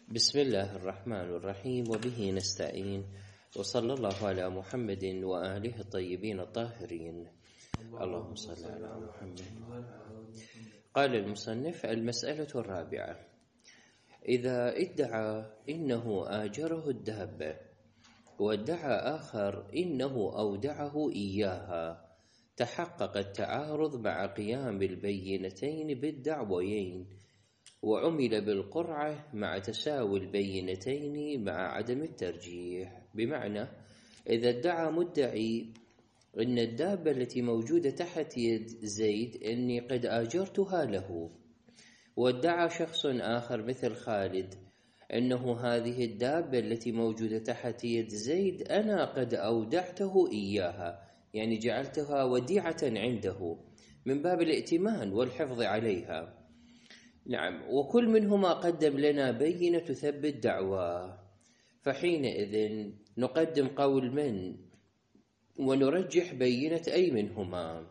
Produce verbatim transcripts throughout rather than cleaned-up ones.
بسم الله الرحمن الرحيم وبه نستعين وصلى الله على محمد وآله الطيبين الطاهرين اللهم صل على محمد. قال المصنف: المسألة الرابعة: إذا ادعى إنه آجره الدابة وادعى آخر إنه أودعه إياها، تحقق التعارض مع قيام البينتين بالدعويين، وعمل بالقرعة مع تساوي البينتين مع عدم الترجيح. بمعنى إذا ادعى مدعي أن الدابة التي موجودة تحت يد زيد أني قد آجرتها له، وادعى شخص آخر مثل خالد أنه هذه الدابة التي موجودة تحت يد زيد أنا قد أودعته إياها، يعني جعلتها وديعة عنده من باب الائتمان والحفظ عليها. نعم، وكل منهما قدم لنا بينة تثبت دعواه، فحينئذ نقدم قول من ونرجح بينة أي منهما.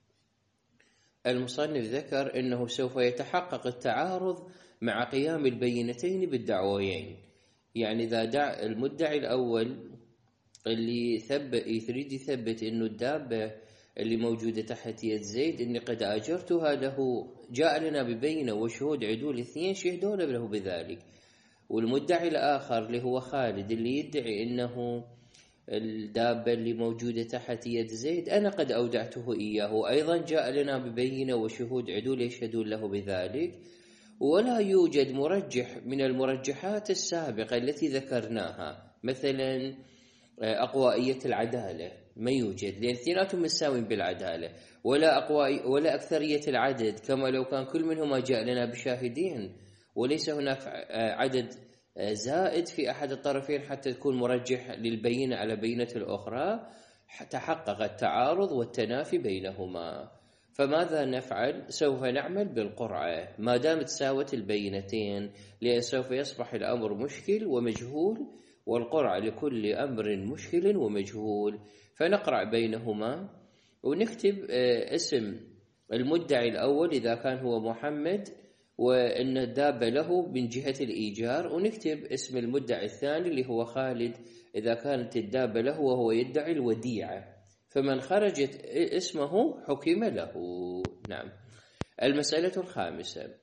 المصنف ذكر أنه سوف يتحقق التعارض مع قيام البينتين بالدعويين، يعني إذا دع المدعي الأول اللي ثبت يريد يثبت أنه الدابة اللي موجودة تحت يد زيد إني قد آجرتها له، جاء لنا ببينة وشهود عدول اثنين شهدوا له بذلك. والمدعي الآخر اللي هو خالد اللي يدعي إنه الدابة اللي موجودة تحت يد زيد أنا قد أودعته إياه، أيضا جاء لنا ببينة وشهود عدول يشهدون له بذلك. ولا يوجد مرجح من المرجحات السابقة التي ذكرناها، مثلا أقوائية العدالة ما يوجد، لأن اثنيناتهم مساوين بالعدالة، ولا أقوى ولا أكثرية العدد كما لو كان كل منهما جاء لنا بشاهدين وليس هناك عدد زائد في أحد الطرفين حتى تكون مرجح للبينة على بينة الأخرى، تحقق التعارض والتنافي بينهما. فماذا نفعل؟ سوف نعمل بالقرعة ما دامت تساوت البينتين، لأن سوف يصبح الأمر مشكل ومجهول، والقرعة لكل أمر مشكل ومجهول. فنقرع بينهما ونكتب اسم المدعي الأول إذا كان هو محمد وأن الدابة له من جهة الإيجار، ونكتب اسم المدعي الثاني اللي هو خالد إذا كانت الدابة له وهو يدعي الوديعة، فمن خرجت اسمه حكم له. نعم. المسألة الخامسة: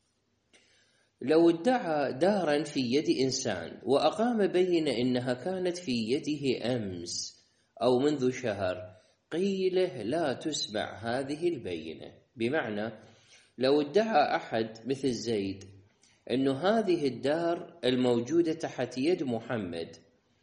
لو ادعى دارا في يد إنسان وأقام بينة إنها كانت في يده أمس أو منذ شهر، قيل لا تسمع هذه البينة. بمعنى لو ادعى أحد مثل زيد أنه هذه الدار الموجودة تحت يد محمد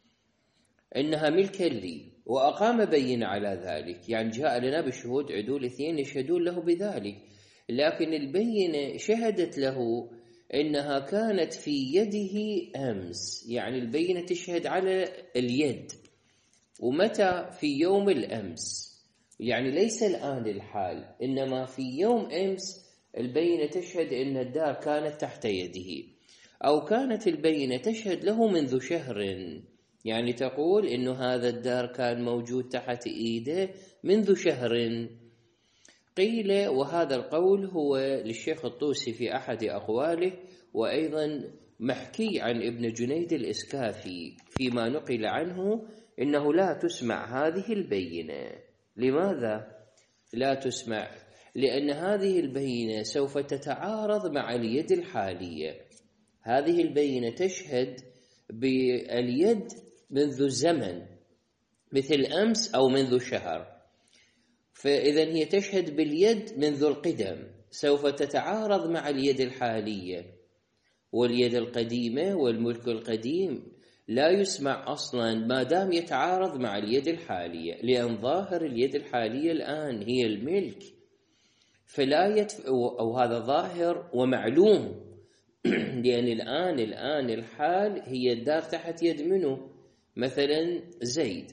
إنها ملكا لي وأقام بينة على ذلك، يعني جاء لنا بشهود عدول اثنين يشهدون له بذلك، لكن البينة شهدت له إنها كانت في يده أمس، يعني البينة تشهد على اليد، ومتى؟ في يوم الأمس، يعني ليس الآن الحال، إنما في يوم أمس البينة تشهد إن الدار كانت تحت يده. أو كانت البينة تشهد له منذ شهر، يعني تقول إنه هذا الدار كان موجود تحت إيده منذ شهر. قيل، وهذا القول هو للشيخ الطوسي في أحد أقواله، وأيضا محكي عن ابن جنيد الإسكافي فيما نقل عنه، إنه لا تسمع هذه البينة. لماذا لا تسمع؟ لأن هذه البينة سوف تتعارض مع اليد الحالية. هذه البينة تشهد باليد منذ زمن مثل أمس أو منذ شهر، فإذا هي تشهد باليد منذ القدم، سوف تتعارض مع اليد الحالية، واليد القديمة والملك القديم لا يسمع أصلا ما دام يتعارض مع اليد الحالية، لأن ظاهر اليد الحالية الآن هي الملك، فلا يتف... أو هذا ظاهر ومعلوم، لأن الآن الآن الحال هي الدار تحت يد منه، مثلا زيد،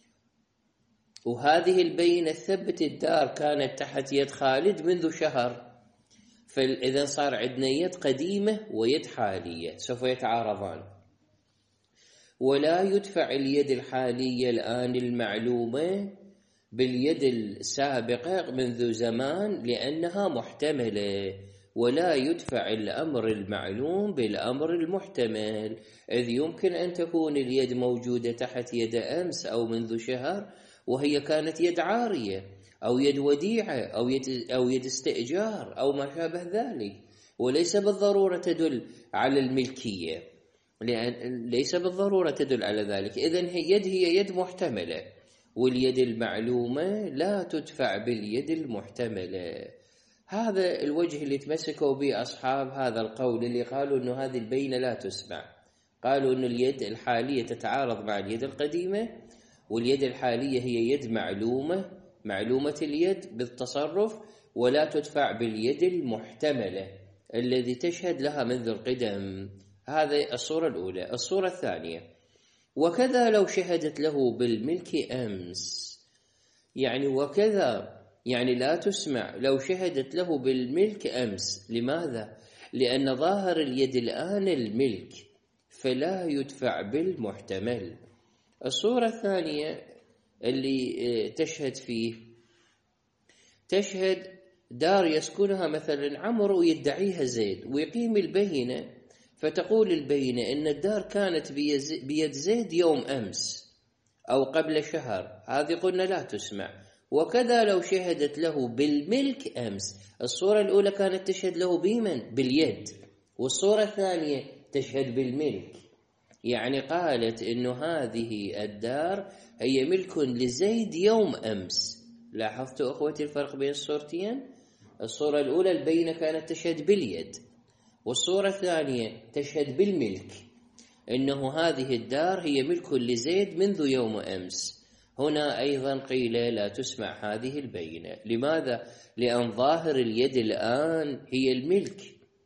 وهذه البينة ثبت الدار كانت تحت يد خالد منذ شهر، فإذا صار عندنا يد قديمة ويد حالية سوف يتعارضان، ولا يدفع اليد الحالية الآن المعلومة باليد السابقة منذ زمان لأنها محتملة، ولا يدفع الأمر المعلوم بالأمر المحتمل، إذ يمكن أن تكون اليد موجودة تحت يد أمس أو منذ شهر وهي كانت يد عارية أو يد وديعة أو يد, أو يد استئجار أو ما شابه ذلك، وليس بالضرورة تدل على الملكية، لأن ليس بالضرورة تدل على ذلك. إذن يد هي يد محتملة، واليد المعلومة لا تدفع باليد المحتملة. هذا الوجه اللي تمسكوا به أصحاب هذا القول اللي قالوا أنه هذه البينة لا تسمع. قالوا أن اليد الحالية تتعارض مع اليد القديمة، واليد الحالية هي يد معلومة معلومة اليد بالتصرف، ولا تدفع باليد المحتملة الذي تشهد لها منذ القدم. هذه الصورة الأولى. الصورة الثانية: وكذا لو شهدت له بالملك أمس، يعني وكذا يعني لا تسمع لو شهدت له بالملك أمس. لماذا؟ لأن ظاهر اليد الآن الملك، فلا يدفع بالمحتمل. الصورة الثانية اللي تشهد فيه، تشهد دار يسكنها مثلا عمرو ويدعيها زيد، ويقيم البينة، فتقول البينة إن الدار كانت بيد زيد يوم أمس أو قبل شهر، هذه قلنا لا تسمع. وكذا لو شهدت له بالملك أمس. الصورة الأولى كانت تشهد له بمن؟ باليد، والصورة الثانية تشهد بالملك، يعني قالت إنه هذه الدار هي ملك لزيد يوم أمس. لاحظتوا أخوتي الفرق بين الصورتين؟ الصورة الأولى البينة كانت تشهد باليد، والصورة الثانية تشهد بالملك، إنه هذه الدار هي ملك لزيد منذ يوم أمس. هنا أيضا قيل لا تسمع هذه البينة. لماذا؟ لأن ظاهر اليد الآن هي الملك،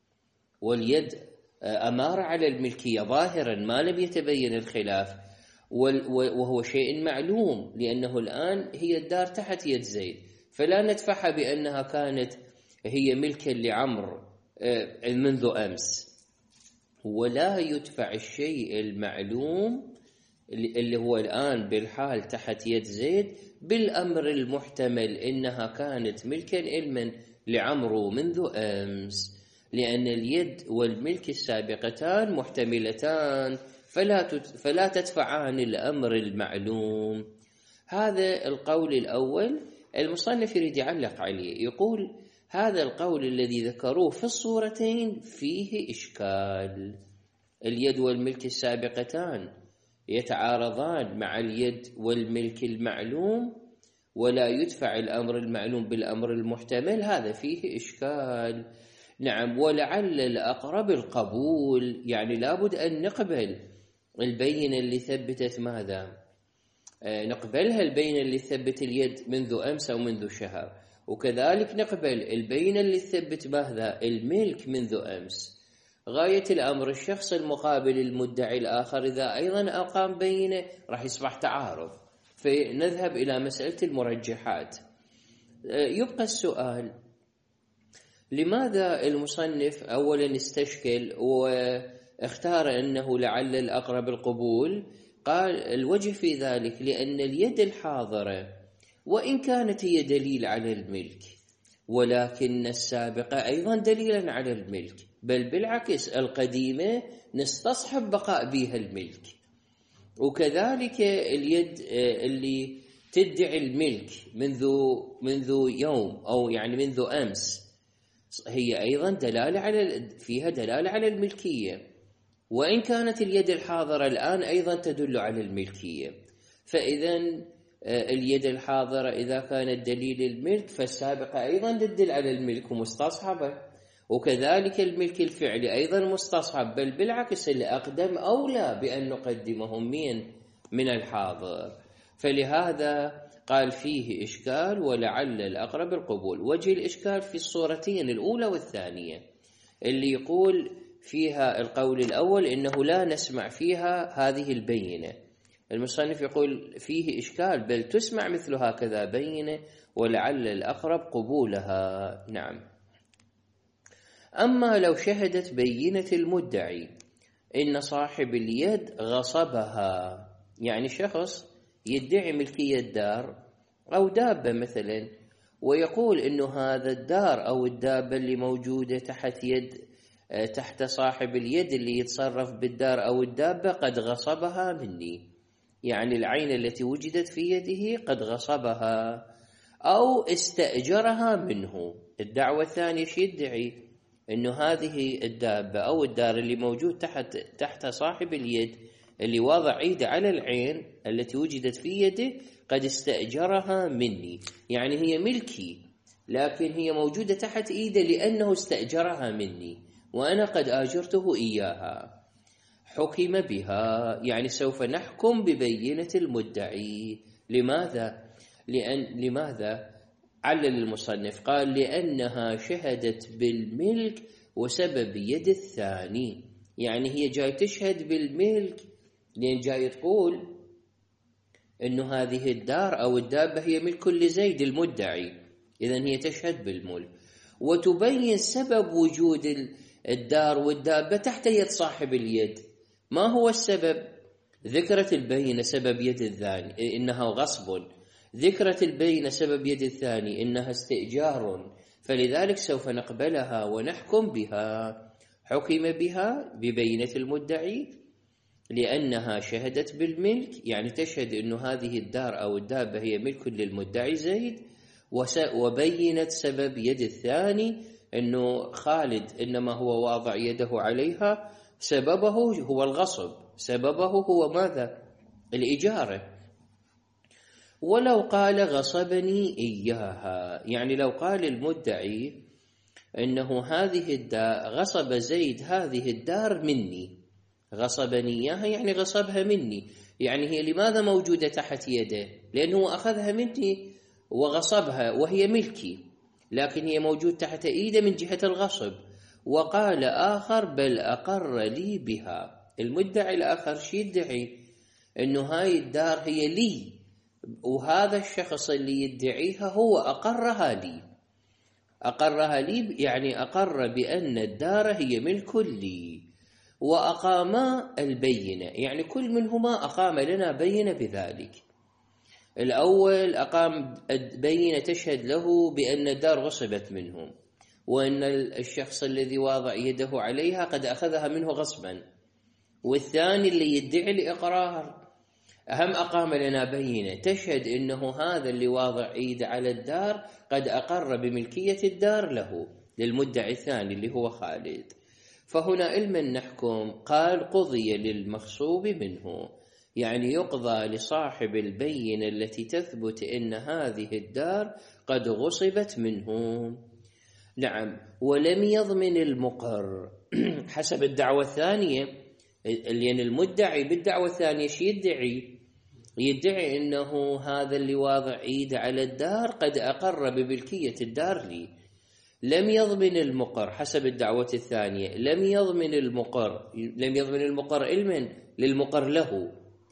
واليد أمارة على الملكية ظاهرا ما لم يتبين الخلاف، وهو شيء معلوم، لأنه الآن هي الدار تحت يد زيد، فلا ندفعها بأنها كانت هي ملكا لعمر منذ أمس. ولا يدفع الشيء المعلوم اللي هو الآن بالحال تحت يد زيد بالأمر المحتمل إنها كانت ملكا علما لعمرو منذ أمس، لأن اليد والملك السابقتان محتملتان، فلا فلا تدفعان الأمر المعلوم. هذا القول الأول. المصنف يريد يعلق عليه، يقول هذا القول الذي ذكروه في الصورتين فيه إشكال. اليد والملك السابقتان يتعارضان مع اليد والملك المعلوم، ولا يدفع الأمر المعلوم بالأمر المحتمل، هذا فيه إشكال. نعم، ولعل الأقرب القبول، يعني لابد أن نقبل البينة اللي ثبتت ماذا؟ آه نقبلها البينة اللي ثبت اليد منذ أمس أو منذ شهر، وكذلك نقبل البينة اللي ثبت ماذا؟ الملك منذ أمس. غاية الأمر الشخص المقابل المدعي الآخر إذا أيضا أقام بينة راح يصبح تعارض، فنذهب إلى مسألة المرجحات. آه يبقى السؤال: لماذا المصنف أولا استشكل واختار أنه لعل الأقرب القبول؟ قال الوجه في ذلك لأن اليد الحاضرة وإن كانت هي دليل على الملك، ولكن السابقة أيضا دليلا على الملك، بل بالعكس القديمة نستصحب بقاء بها الملك. وكذلك اليد اللي تدعي الملك منذ منذ يوم أو يعني منذ أمس هي أيضا دلالة على فيها دلالة على الملكية، وإن كانت اليد الحاضرة الآن أيضا تدل على الملكية. فإذا اليد الحاضرة إذا كانت دليل الملك فالسابقة أيضا تدل على الملك ومستصحبة، وكذلك الملك الفعلي أيضا مستصحب، بل بالعكس اللي أقدم أولى بأن نقدمهم من من الحاضر. فلهذا قال فيه إشكال ولعل الأقرب القبول. وجه الإشكال في الصورتين الأولى والثانية، اللي يقول فيها القول الأول إنه لا نسمع فيها هذه البينة، المصنف يقول فيه إشكال، بل تسمع مثل هكذا بينة ولعل الأقرب قبولها. نعم. أما لو شهدت بينة المدعي إن صاحب اليد غصبها، يعني شخص يدعي ملكية دار أو دابة مثلا ويقول إنه هذا الدار أو الدابة اللي موجودة تحت يد تحت صاحب اليد اللي يتصرف بالدار أو الدابة قد غصبها مني، يعني العين التي وجدت في يده قد غصبها أو استأجرها منه. الدعوة الثانية شي يدعي إنه هذه الدابة أو الدار اللي موجود تحت تحت صاحب اليد اللي واضع ايده على العين التي وجدت في يده قد استأجرها مني، يعني هي ملكي لكن هي موجودة تحت ايده لأنه استأجرها مني وأنا قد آجرته إياها. حكم بها، يعني سوف نحكم ببينة المدعي. لماذا؟ لأن لماذا؟ علل المصنف قال لأنها شهدت بالملك وسبب يد الثاني، يعني هي جاي تشهد بالملك لأن جاي تقول إنه هذه الدار أو الدابة هي ملك لزيد المدعي، إذن هي تشهد بالملك وتبين سبب وجود الدار والدابة تحت يد صاحب اليد. ما هو السبب؟ ذكرت البينة سبب يد الثاني إنها غصب، ذكرت البينة سبب يد الثاني إنها استئجار، فلذلك سوف نقبلها ونحكم بها. حكم بها ببينة المدعي لأنها شهدت بالملك، يعني تشهد إنه هذه الدار أو الدابة هي ملك للمدعي زيد، وبينت سبب يد الثاني إنه خالد إنما هو واضع يده عليها سببه هو الغصب، سببه هو ماذا؟ الإجارة. ولو قال غصبني إياها، يعني لو قال المدعي إنه هذه الدار غصب زيد هذه الدار مني، غصبني إياها يعني غصبها مني، يعني هي لماذا موجودة تحت يده؟ لأنه أخذها مني وغصبها وهي ملكي، لكن هي موجود تحت إيده من جهة الغصب. وقال آخر بل أقر لي بها، المدعي الآخر شي يدعي إنه هاي الدار هي لي، وهذا الشخص اللي يدعيها هو أقرها لي. أقرها لي يعني أقر بأن الدار هي ملك لي، وأقاما البينة، يعني كل منهما أقام لنا بينة بذلك. الأول أقام بينة تشهد له بأن الدار غصبت منهم وأن الشخص الذي واضع يده عليها قد أخذها منه غصبا، والثاني اللي يدعي الإقرار أهم أقام لنا بينة تشهد إنه هذا اللي واضع يده على الدار قد أقر بملكية الدار له للمدعي الثاني اللي هو خالد. فهنا إلمن نحكم؟ قال قضي للمغصوب منه، يعني يقضى لصاحب البينة التي تثبت إن هذه الدار قد غصبت منهم. نعم. ولم يضمن المقر حسب الدعوة الثانية، لأن المدعي بالدعوة الثانية شي يدعي؟ يدعي إنه هذا اللي واضع إيده على الدار قد أقر بملكية الدار لي. لم يضمن المقر حسب الدعوة الثانية، لم يضمن المقر لم يضمن المقر علما للمقر له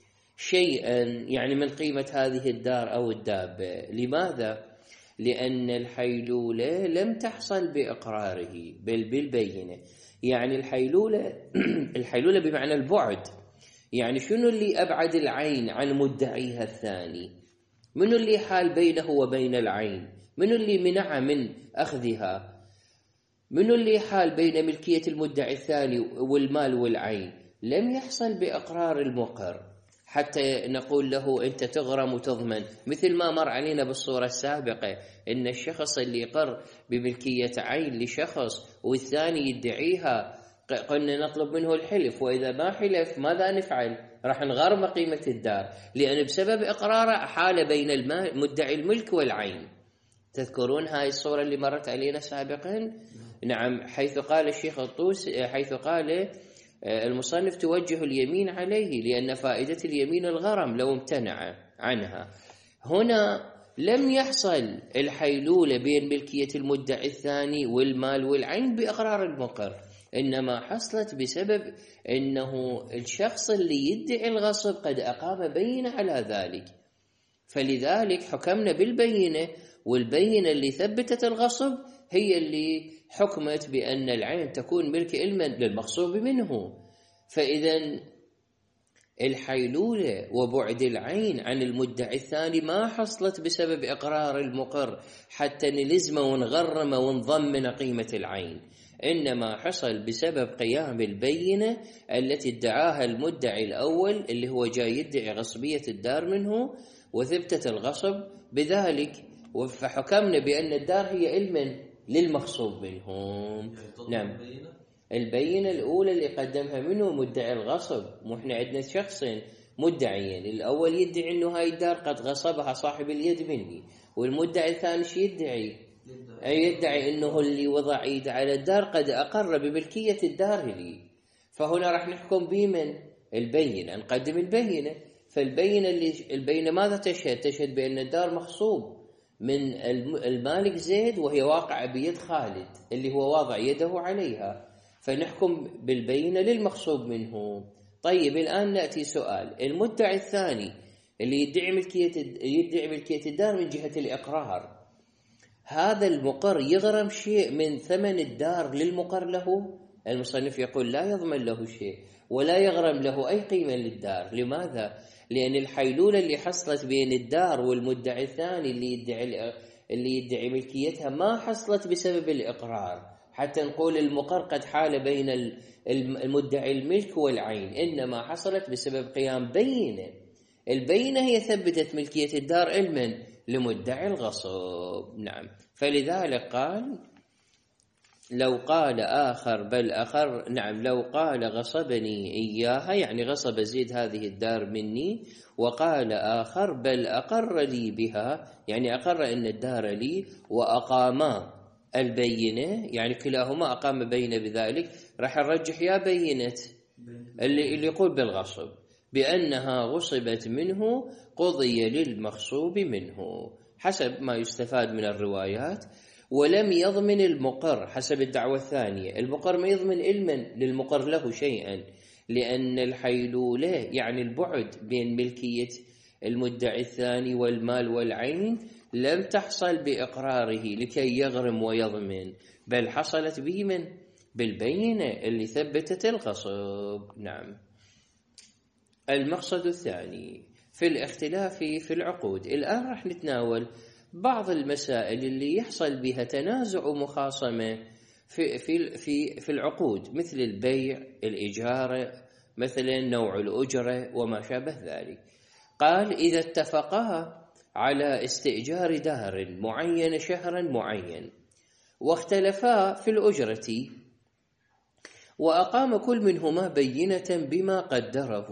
شيئا يعني من قيمة هذه الدار أو الدابة. لماذا؟ لأن الحيلولة لم تحصل بإقراره بل بالبينة. يعني الحيلولة الحيلولة بمعنى البعد، يعني شنو اللي أبعد العين عن مدعيها الثاني؟ منو اللي حال بينه وبين العين؟ منو اللي منع من أخذها؟ منو اللي حال بين ملكية المدعي الثاني والمال والعين؟ لم يحصل بإقرار المقر حتى نقول له أنت تغرم وتضمن، مثل ما مر علينا بالصورة السابقة إن الشخص اللي يقر بملكية عين لشخص والثاني يدعيها قلنا نطلب منه الحلف، وإذا ما حلف ماذا نفعل؟ راح نغرم قيمة الدار، لأن بسبب إقراره حال بين مدعي الملك والعين. تذكرون هاي الصورة اللي مرت علينا سابقا؟ نعم. حيث قال الشيخ الطوسي، حيث قال المصنف توجه اليمين عليه لأن فائدة اليمين الغرم لو امتنع عنها. هنا لم يحصل الحيلولة بين ملكية المدعي الثاني والمال والعين بإقرار المقر، إنما حصلت بسبب أنه الشخص اللي يدعي الغصب قد أقام بينة على ذلك، فلذلك حكمنا بالبينة، والبينة اللي ثبتت الغصب هي اللي حكمت بأن العين تكون ملك علما للمغصوب منه. فإذا الحيلولة وبعد العين عن المدعي الثاني ما حصلت بسبب إقرار المقر حتى نلزمه ونغرمه ونضمن قيمة العين، إنما حصل بسبب قيام البينة التي ادعاها المدعي الأول اللي هو جاي يدعي غصبية الدار منه، وثبتت الغصب بذلك، فحكمنا بأن الدار هي علما للمغصوب منهم. نعم، البينة الأولى اللي قدمها منه مدعي الغصب، وإحنا عندنا شخصين مدعيين، الأول يدعي إنه هاي الدار قد غصبها صاحب اليد مني، والمدعي الثاني شو يدعي؟ يدعي إنه اللي وضع يد على الدار قد أقر بملكية الدار لي. فهنا راح نحكم بمن؟ البينة، نقدم البينة. فالبينة اللي البينة ماذا تشهد؟ تشهد بأن الدار مغصوب من المالك زيد وهي واقعة بيد خالد اللي هو واضع يده عليها، فنحكم بالبينة للمغصوب منه. طيب الآن نأتي سؤال، المدعي الثاني اللي يدعي ملكية يدعي ملكية الدار من جهة الإقرار، هذا المقر يغرم شيء من ثمن الدار للمقر له؟ المصنف يقول لا يضمن له شيء ولا يغرم له أي قيمة للدار. لماذا؟ لأن الحيلولة اللي حصلت بين الدار والمدعي الثاني اللي يدعي اللي يدعي ملكيتها ما حصلت بسبب الإقرار حتى نقول المقر قد حال بين المدعي الملك والعين، إنما حصلت بسبب قيام بينة. البينة هي ثبتت ملكية الدار علما لمدعي الغصب. نعم، فلذلك قال لو قال آخر بل أخر، نعم لو قال غصبني إياها يعني غصب زيد هذه الدار مني، وقال آخر بل أقر لي بها يعني أقر إن الدار لي، وأقاما البينة يعني كلاهما أقام بينة بذلك، راح نرجح يا بينة اللي, اللي يقول بالغصب بأنها غصبت منه قضي للمغصوب منه حسب ما يستفاد من الروايات. ولم يضمن المقر حسب الدعوة الثانية، المقر ما يضمن علما للمقر له شيئا، لأن الحيلولة يعني البعد بين ملكية المدعي الثاني والمال والعين لم تحصل بإقراره لكي يغرم ويضمن، بل حصلت به من بالبينة اللي ثبتت الغصب. نعم. المقصد الثاني في الاختلاف في العقود. الآن رح نتناول بعض المسائل اللي يحصل بها تنازع ومخاصمة في في في في العقود، مثل البيع، الإجارة، مثلا نوع الأجرة وما شابه ذلك. قال إذا اتفقا على استئجار دار معين شهرا معين واختلفا في الأجرة، وأقام كل منهما بينة بما قدره،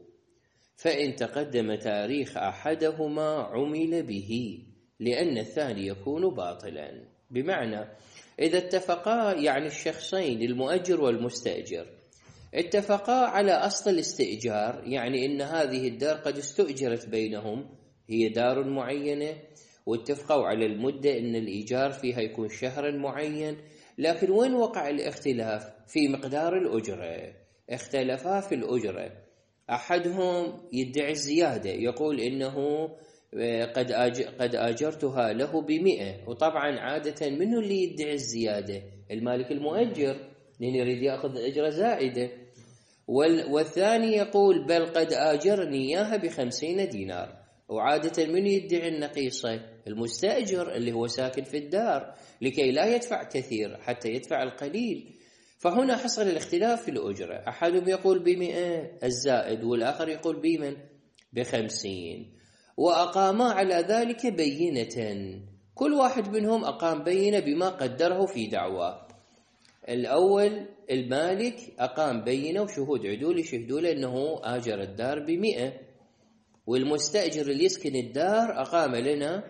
فإن تقدم تاريخ أحدهما عمل به لأن الثاني يكون باطلا. بمعنى إذا اتفقا يعني الشخصين المؤجر والمستأجر اتفقا على أصل الاستئجار، يعني إن هذه الدار قد استؤجرت بينهم، هي دار معينة، واتفقوا على المدة إن الإيجار فيها يكون شهرا معين، لكن وين وقع الاختلاف؟ في مقدار الأجرة. اختلفا في الأجرة، أحدهم يدعي الزيادة يقول إنه قد قد آجرتها له بمئة، وطبعا عادة منه اللي يدعي الزيادة؟ المالك المؤجر، لأن يريد يأخذ أجرة زائدة. والثاني يقول بل قد آجرني إياها بخمسين دينار، وعادة منه يدعي النقيصة؟ المستأجر اللي هو ساكن في الدار، لكي لا يدفع كثير حتى يدفع القليل. فهنا حصل الاختلاف في الأجرة، أحدهم يقول بمئة الزائد والآخر يقول بمن بخمسين، وأقاما على ذلك بينة، كل واحد منهم أقام بينة بما قدره في دعوة. الأول المالك أقام بينة وشهود عدول يشهدوا له أنه آجر الدار بمئة، والمستأجر اللي يسكن الدار أقام لنا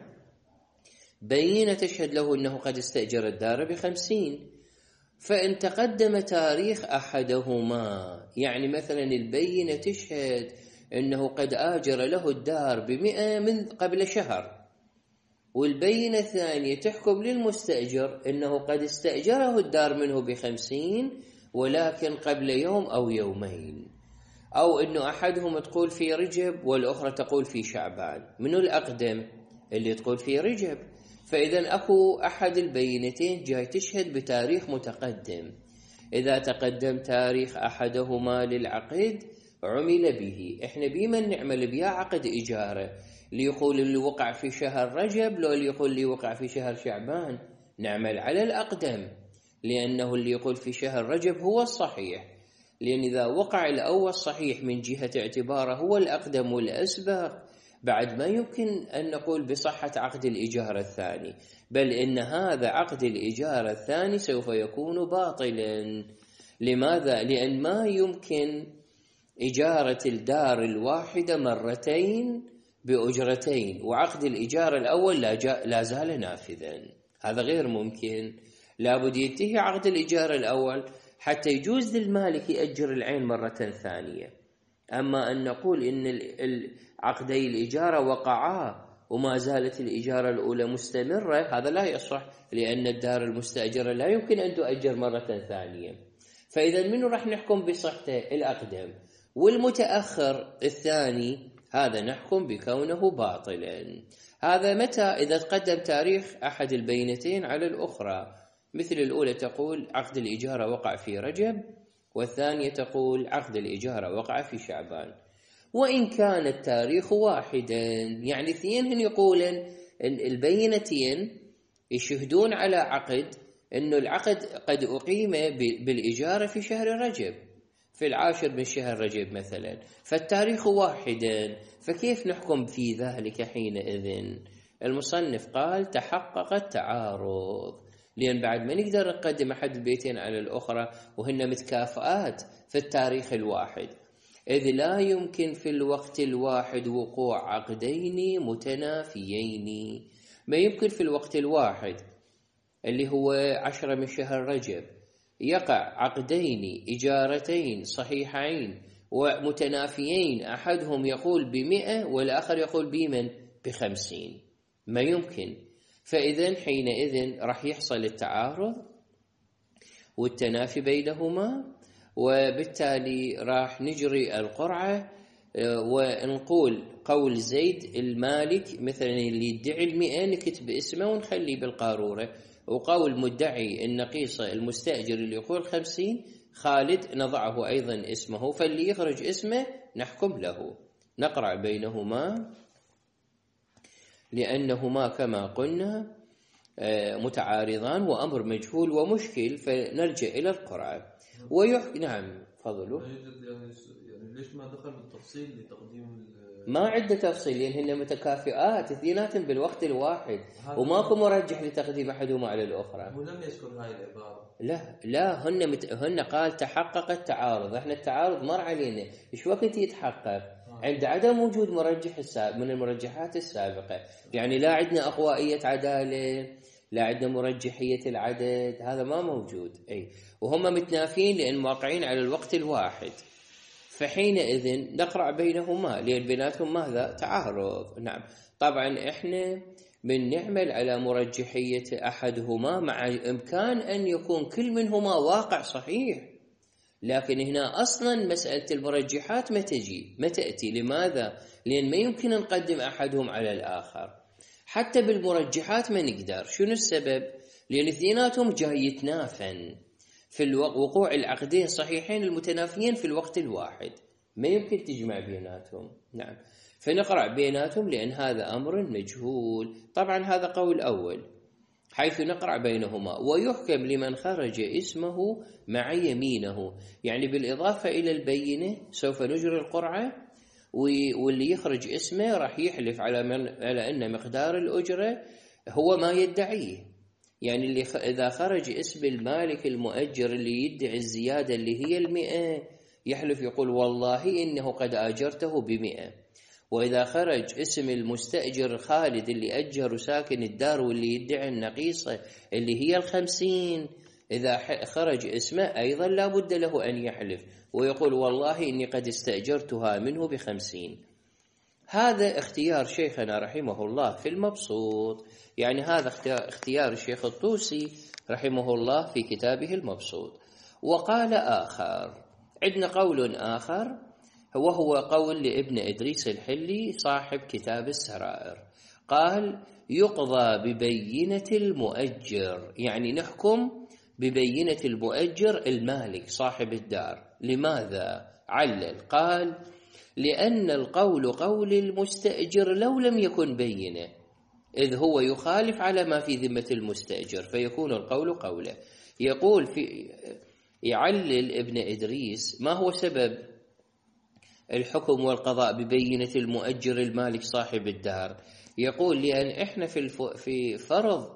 بينة تشهد له أنه قد استأجر الدار بخمسين. فإن تقدم تاريخ أحدهما، يعني مثلا البينة تشهد أنه قد آجر له الدار بمئة من قبل شهر، والبينة الثانية تحكم للمستأجر أنه قد استأجره الدار منه بخمسين ولكن قبل يوم أو يومين، أو أنه أحدهم تقول في رجب والأخرى تقول في شعبان، منو الأقدم؟ اللي تقول في رجب. فإذا أكو أحد البينتين جاي تشهد بتاريخ متقدم. إذا تقدم تاريخ أحدهما للعقد عمل به. احنا بمن نعمل بها عقد إجارة، اللي يقول اللي وقع في شهر رجب لو اللي يقول اللي وقع في شهر شعبان، نعمل على الأقدم، لأنه اللي يقول في شهر رجب هو الصحيح، لأن إذا وقع الأول صحيح من جهة اعتباره هو الأقدم والأسبق، بعد ما يمكن أن نقول بصحة عقد الإجارة الثاني، بل إن هذا عقد الإجارة الثاني سوف يكون باطلا. لماذا؟ لأن ما يمكن إجارة الدار الواحدة مرتين بأجرتين وعقد الإجارة الأول لا زال نافذا، هذا غير ممكن. لابد ينتهي عقد الإجارة الأول حتى يجوز للمالك يأجر العين مرة ثانية. أما أن نقول إن عقدي الإجارة وقعا وما زالت الإجارة الأولى مستمرة، هذا لا يصح، لأن الدار المستأجرة لا يمكن أن تؤجر مرة ثانية. فإذا منه راح نحكم بصحته؟ الأقدم. والمتأخر الثاني هذا نحكم بكونه باطلا. هذا متى؟ إذا تقدم تاريخ أحد البينتين على الأخرى، مثل الأولى تقول عقد الإجارة وقع في رجب، والثانية تقول عقد الإجارة وقع في شعبان. وإن كان التاريخ واحدا، يعني اثنين هن يقولن البينتين يشهدون على عقد أنه العقد قد أقيم بالإجارة في شهر رجب، في العاشر من شهر رجب مثلا، فالتاريخ واحدا، فكيف نحكم في ذلك حينئذ؟ المصنف قال تحقق التعارض، لأن بعد ما نقدر نقدم أحد البيتين على الأخرى وهن متكافئات في التاريخ الواحد، إذ لا يمكن في الوقت الواحد وقوع عقدين متنافيين. ما يمكن في الوقت الواحد اللي هو عشرة من شهر رجب يقع عقدين إجارتين صحيحين ومتنافيين، أحدهم يقول بمئة والآخر يقول بمن بخمسين، ما يمكن. فإذن حينئذ راح يحصل التعارض والتنافي بينهما، وبالتالي راح نجري القرعة ونقول قول زيد المالك مثلا اللي يدعي المئة نكتب اسمه ونخليه بالقارورة، وقول مدعي النقيصة المستأجر اللي يقول خمسين خالد نضعه أيضا اسمه، فاللي يخرج اسمه نحكم له. نقرأ بينهما لأنهما كما قلنا متعارضان وأمر مجهول ومشكل، فنرجع إلى القرعة ويحكي. نعم فضلوا. يعني ليش ما دخل بالتفصيل لتقديم؟ ما عنده تفصيل، لأن هن متكافئات اثنيناتهم بالوقت الواحد وماكو مرجح لتقديم أحدهما على الأخرى. هو لم يذكر هاي العبارة. لا لا هن مت... هن قال تحقق التعارض. احنا التعارض مر علينا، ايش وقت يتحقق؟ عند عدم وجود مرجح السابق من المرجحات السابقة، يعني لا عندنا أقوائية عدالة، لا عندنا مرجحية العدد، هذا ما موجود. أي وهم متنافين لأن واقعين على الوقت الواحد، فحينئذ نقرأ بينهما لأن بيناتهم ماذا؟ تعارض. نعم طبعا احنا من نعمل على مرجحية أحدهما مع إمكان أن يكون كل منهما واقع صحيح، لكن هنا أصلا مسألة المرجحات ما تجي ما تأتي. لماذا؟ لأن ما يمكن نقدم أحدهم على الآخر، حتى بالمرجحات ما نقدر. شنو السبب؟ لأن اثنيناتهم جاي يتنافن في الوقوع وقوع العقدين صحيحين المتنافيين في الوقت الواحد، ما يمكن تجمع بيناتهم. نعم فنقرأ بيناتهم لأن هذا أمر مجهول. طبعا هذا قول أول حيث نقرأ بينهما. ويحكم لمن خرج اسمه مع يمينه، يعني بالإضافة إلى البينة سوف نجري القرعة، واللي يخرج اسمه راح يحلف على من على أن مقدار الأجرة هو ما يدعيه. يعني اللي خ... إذا خرج اسم المالك المؤجر اللي يدعي الزيادة اللي هي المئة يحلف يقول والله إنه قد أجرته بمئة. وإذا خرج اسم المستأجر خالد اللي أجر ساكن الدار واللي يدعي النقيصة اللي هي الخمسين، إذا خرج اسمه أيضا لا بد له أن يحلف ويقول والله إني قد استأجرتها منه بخمسين. هذا اختيار شيخنا رحمه الله في المبسوط، يعني هذا اختيار الشيخ الطوسي رحمه الله في كتابه المبسوط. وقال آخر، عندنا قول آخر وهو قول لابن إدريس الحلي صاحب كتاب السرائر، قال يقضى ببينة المؤجر، يعني نحكم ببينة المؤجر المالك صاحب الدار. لماذا؟ علل قال: لأن القول قول المستأجر لو لم يكن بينة، إذ هو يخالف على ما في ذمة المستأجر، فيكون القول قوله. يقول في يعلل ابن إدريس ما هو سبب الحكم والقضاء ببينة المؤجر المالك صاحب الدار. يقول: لأن إحنا في في فرض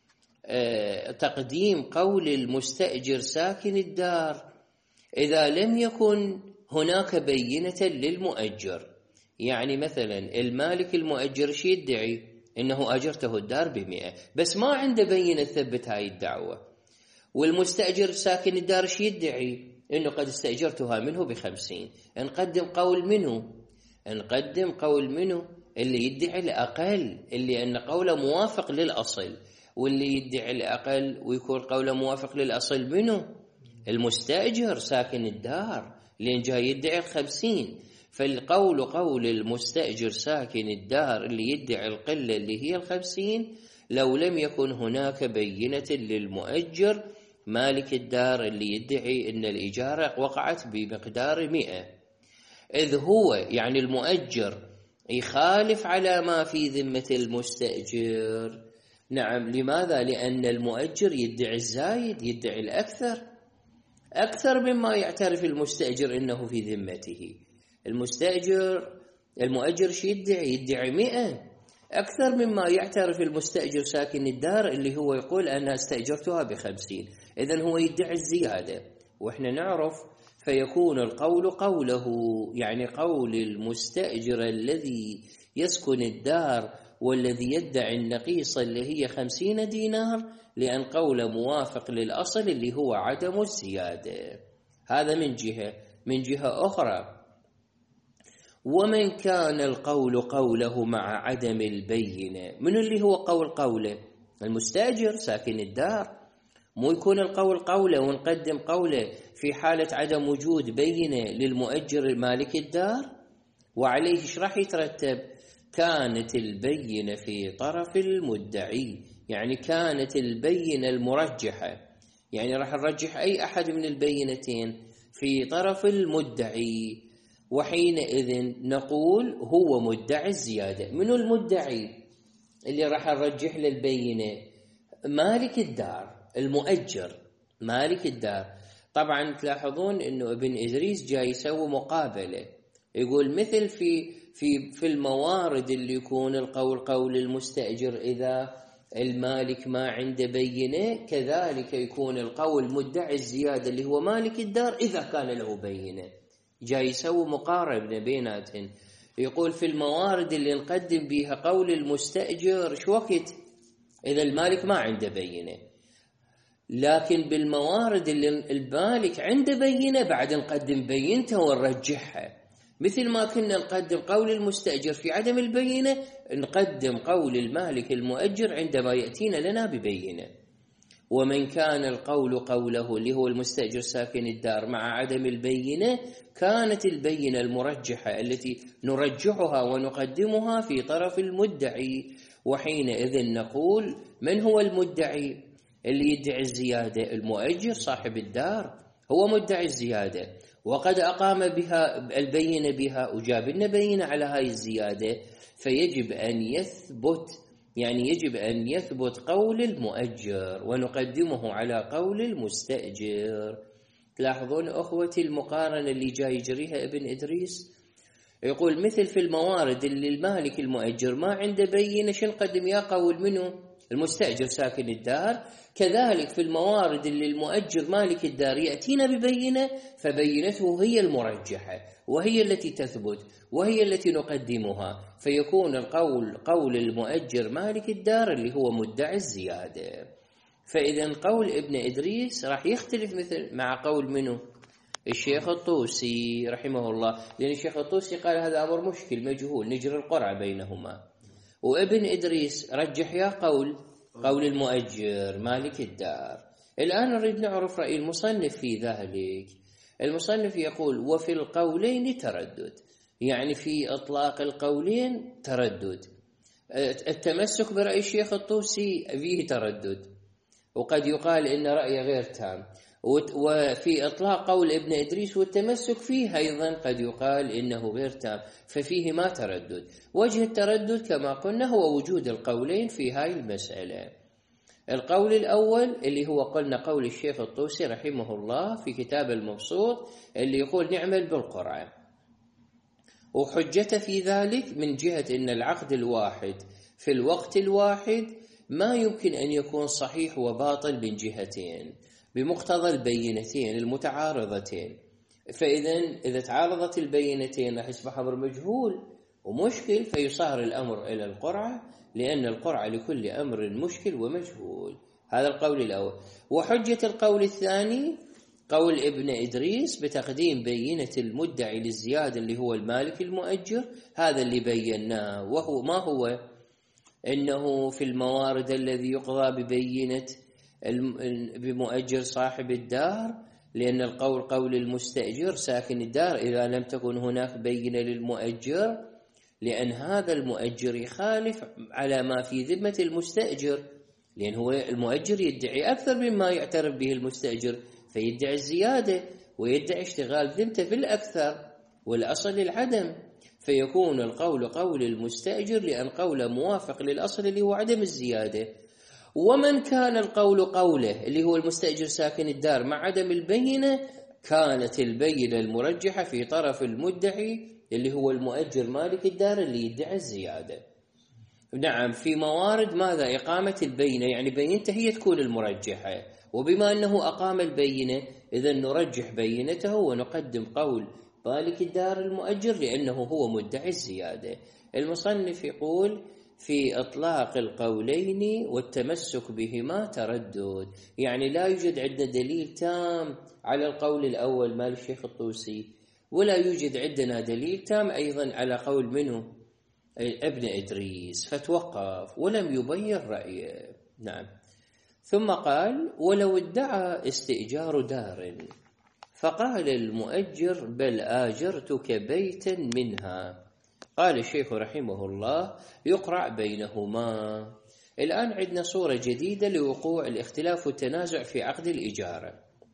تقديم قول المستأجر ساكن الدار إذا لم يكن هناك بينة للمؤجر. يعني مثلا المالك المؤجر شي يدعي إنه أجرته الدار بمئة، بس ما عنده بينة تثبت هاي الدعوة. والمستأجر ساكن الدار شي يدعي إنه قد استأجرتها منه بخمسين. نقدم قول منه نقدم قول منه اللي يدعي الأقل، اللي أن قوله موافق للأصل. واللي يدعي الأقل ويكون قوله موافق للأصل منه المستأجر ساكن الدار، لأن جاي يدعي الخمسين. فالقول قول المستأجر ساكن الدار اللي يدعي القلة اللي هي الخمسين لو لم يكن هناك بينة للمؤجر مالك الدار اللي يدعي أن الإجارة وقعت بمقدار مئة، إذ هو يعني المؤجر يخالف على ما في ذمة المستأجر. نعم. لماذا؟ لأن المؤجر يدعي الزايد، يدعي الأكثر، أكثر مما يعترف المستأجر إنه في ذمته. المستأجر المؤجر شي يدعي؟ يدعي مئة، أكثر مما يعترف المستأجر ساكن الدار اللي هو يقول أنا استأجرتها بخمسين. إذن هو يدعي الزيادة، وإحنا نعرف فيكون القول قوله، يعني قول المستأجر الذي يسكن الدار والذي يدعي النقيصة اللي هي خمسين دينار، لأن قوله موافق للأصل اللي هو عدم الزيادة. هذا من جهة. من جهة أخرى، ومن كان القول قوله مع عدم البينة، من اللي هو قول قوله؟ المستأجر ساكن الدار. مو يكون القول قوله ونقدم قوله في حالة عدم وجود بينة للمؤجر مالك الدار. وعليه ايش راح يترتب؟ كانت البينة في طرف المدعي، يعني كانت البينة المرجحة، يعني راح نرجح أي أحد من البينتين في طرف المدعي، وحينئذ نقول هو مدعي الزيادة. منو المدعي اللي راح نرجح للبينة؟ مالك الدار، المؤجر مالك الدار. طبعا تلاحظون انه ابن إدريس جاي يسوي مقابلة، يقول مثل في في في الموارد اللي يكون القول قول المستأجر إذا المالك ما عنده بينة، كذلك يكون القول مدعي الزيادة اللي هو مالك الدار إذا كان له بينة. جاي يسوي مقارنة بيناتهم. يقول في الموارد اللي نقدم بها قول المستأجر شو وقت؟ إذا المالك ما عنده بينة. لكن بالموارد اللي المالك عنده بينة بعد نقدم بينته ونرجحها، مثل ما كنا نقدم قول المستأجر في عدم البينة، نقدم قول المالك المؤجر عندما يأتينا لنا ببينة. ومن كان القول قوله اللي هو المستأجر ساكن الدار مع عدم البينة، كانت البينة المرجحة التي نرجحها ونقدمها في طرف المدعي. وحينئذ نقول من هو المدعي اللي يدعي الزيادة؟ المؤجر صاحب الدار هو مدعي الزيادة، وقد أقام بها البينة بها وجاب لنا بينة على هاي الزيادة، فيجب أن يثبت يعني يجب أن يثبت قول المؤجر ونقدمه على قول المستأجر. تلاحظون أخوتي المقارنة اللي جاي يجريها ابن إدريس؟ يقول مثل في الموارد اللي المالك المؤجر ما عنده بينة شو نقدم؟ يا قول منه المستأجر ساكن الدار، كذلك في الموارد اللي المؤجر مالك الدار يأتينا ببينة، فبينته هي المرجحة وهي التي تثبت وهي التي نقدمها، فيكون القول قول المؤجر مالك الدار اللي هو مدعي الزيادة. فإذا قول ابن إدريس راح يختلف مثل مع قول منه؟ الشيخ الطوسي رحمه الله، لأن الشيخ الطوسي قال هذا أمر مشكل مجهول نجري القرعة بينهما، وابن إدريس رجح يا قول قول المؤجر مالك الدار. الآن نريد نعرف رأي المصنف في ذلك. المصنف يقول وفي القولين تردد، يعني في إطلاق القولين تردد. التمسك برأي الشيخ الطوسي فيه تردد، وقد يقال إن رأيه غير تام. وفي إطلاق قول ابن إدريس والتمسك فيه أيضا قد يقال إنه غير تام، ففيه ما تردد. وجه التردد كما قلنا هو وجود القولين في هاي المسألة. القول الأول اللي هو قلنا قول الشيخ الطوسي رحمه الله في كتاب المبسوط، اللي يقول نعمل بالقرعة، وحجته في ذلك من جهة أن العقد الواحد في الوقت الواحد ما يمكن أن يكون صحيح وباطل من جهتين بمقتضى البينتين المتعارضتين. فإذا إذا تعارضت البينتين راح يصبح أمر مجهول ومشكل، فيصار الأمر إلى القرعة، لأن القرعة لكل أمر مشكل ومجهول. هذا القول الأول. وحجة القول الثاني قول ابن إدريس بتقديم بينة المدعي للزيادة اللي هو المالك المؤجر، هذا اللي بيناه. وهو ما هو؟ إنه في الموارد الذي يقضى ببينة بمؤجر صاحب الدار، لأن القول قول المستأجر ساكن الدار إذا لم تكن هناك بينة للمؤجر، لأن هذا المؤجر يخالف على ما في ذمة المستأجر، لأن هو المؤجر يدعي أكثر مما يعترف به المستأجر، فيدعي الزيادة ويدعي اشتغال ذمته في الأكثر، والأصل العدم، فيكون القول قول المستأجر لأن قوله موافق للأصل اللي هو عدم الزيادة. ومن كان القول قوله اللي هو المستأجر ساكن الدار مع عدم البينة، كانت البينة المرجحة في طرف المدعي اللي هو المؤجر مالك الدار اللي يدعي الزيادة. نعم، في موارد ماذا؟ إقامة البينة، يعني بينته هي تكون المرجحة، وبما أنه أقام البينة إذا نرجح بينته ونقدم قول مالك الدار المؤجر لأنه هو مدعي الزيادة. المصنف يقول في إطلاق القولين والتمسك بهما تردد، يعني لا يوجد عندنا دليل تام على القول الأول مال الشيخ الطوسي، ولا يوجد عندنا دليل تام أيضا على قول منه ابن إدريس، فتوقف ولم يبين رأيه. نعم. ثم قال ولو ادعى استئجار دار فقال المؤجر بل آجرتك بيتا منها، قال الشيخ رحمه الله يقرع بينهما. الآن عندنا صورة جديدة لوقوع الاختلاف والتنازع في عقد الإجارة.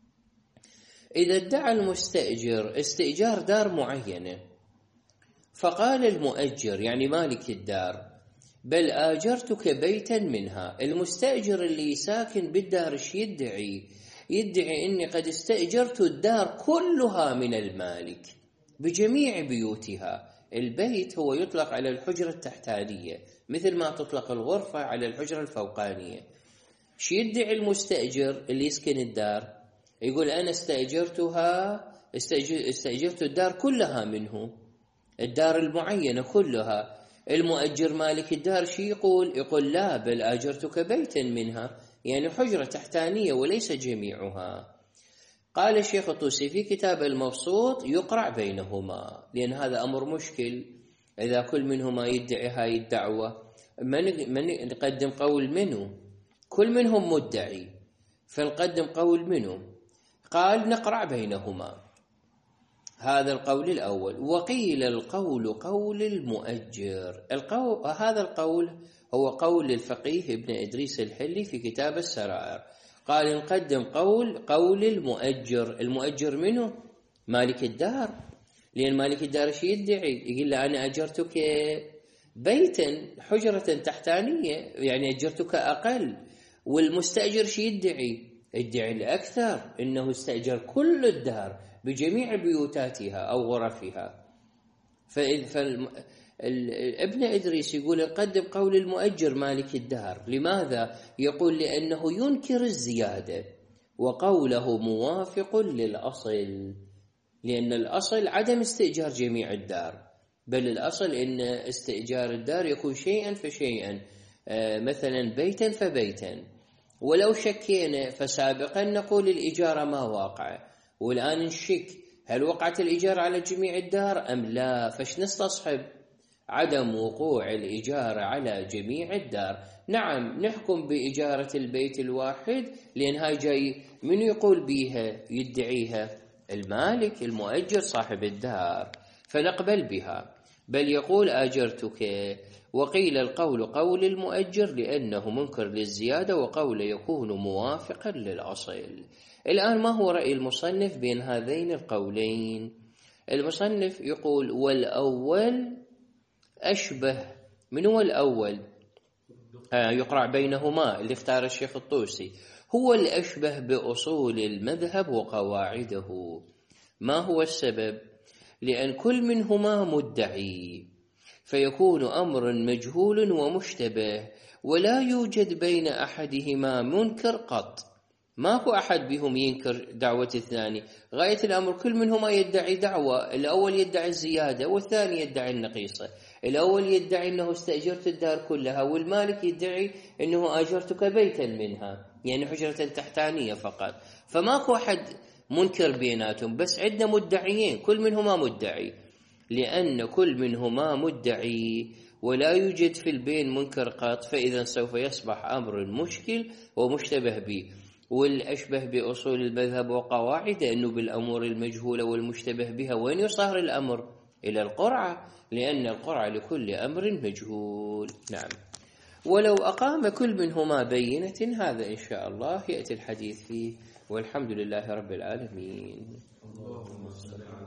إذا ادعى المستأجر استئجار دار معينة، فقال المؤجر يعني مالك الدار بل آجرتك بيتا منها، المستأجر اللي ساكن بالدار ايش يدعي؟ يدعي إني قد استأجرت الدار كلها من المالك بجميع بيوتها. البيت هو يطلق على الحجرة التحتانية مثل ما تطلق الغرفة على الحجرة الفوقانية. شو يدعي المستأجر اللي يسكن الدار؟ يقول أنا استأجرتها استأجر استأجرت الدار كلها منه، الدار المعينة كلها. المؤجر مالك الدار شو يقول؟ يقول لا بل آجرتك بيتا منها، يعني حجرة تحتانية وليس جميعها. قال الشيخ الطوسي في كتاب المبسوط يقرع بينهما، لأن هذا أمر مشكل إذا كل منهما يدعي هاي الدعوة، من, من نقدم قول منه؟ كل منهم مدعي، فنقدم قول منه. قال نقرع بينهما، هذا القول الأول. وقيل القول قول المؤجر، القول هذا القول هو قول الفقيه ابن إدريس الحلي في كتاب السرائر، قال نقدم قول قول المؤجر. المؤجر منه؟ مالك الدار، لأن مالك الدار شي يدعي؟ يقول له أنا أجرتك بيتا حجرة تحتانية، يعني أجرتك أقل. والمستأجر شي يدعي؟ يدعي الأكثر، إنه استأجر كل الدار بجميع بيوتاتها أو غرفها. فابن إدريس يقول نقدم قول المؤجر مالك الدار. لماذا؟ يقول لأنه ينكر الزيادة وقوله موافق للأصل، لأن الأصل عدم استئجار جميع الدار، بل الأصل إن استئجار الدار يكون شيئا فشيئا، مثلا بيتا فبيتا. ولو شكينا فسابقا نقول الإجارة ما واقع، والآن نشك هل وقعت الإجارة على جميع الدار أم لا، فش نستصحب عدم وقوع الإجارة على جميع الدار. نعم نحكم بإجارة البيت الواحد، لأن هاي جاي من يقول بيها يدعيها؟ المالك المؤجر صاحب الدار، فنقبل بها. بل يقول آجرتك. وقيل القول قول المؤجر لأنه منكر للزيادة، وقول يكون موافقا للأصل. الآن ما هو رأي المصنف بين هذين القولين؟ المصنف يقول والأول أشبه. من هو الأول؟ آه يقرأ بينهما اللي اختار الشيخ الطوسي، هو الأشبه بأصول المذهب وقواعده. ما هو السبب؟ لأن كل منهما مدعي، فيكون أمر مجهول ومشتبه، ولا يوجد بين أحدهما منكر قط. ما هو أحد بهم ينكر دعوة الثاني، غاية الأمر كل منهما يدعي دعوة. الأول يدعي الزيادة والثاني يدعي النقيصة. الأول يدعي أنه استأجرت الدار كلها، والمالك يدعي أنه آجرتك بيتا منها، يعني حجرة تحتانية فقط. فماكو أحد منكر بيناتهم، بس عندنا مدعيين كل منهما مدعي. لأن كل منهما مدعي ولا يوجد في البين منكر قط، فإذا سوف يصبح أمر مشكل ومشتبه به. والأشبه بأصول المذهب وقواعد أنه بالأمور المجهولة والمشتبه بها وين يصهر الأمر؟ إلى القرعة، لأن القرعة لكل أمر مجهول. نعم. ولو أقام كل منهما بينة، هذا إن شاء الله يأتي الحديث فيه، والحمد لله رب العالمين. اللهم صل على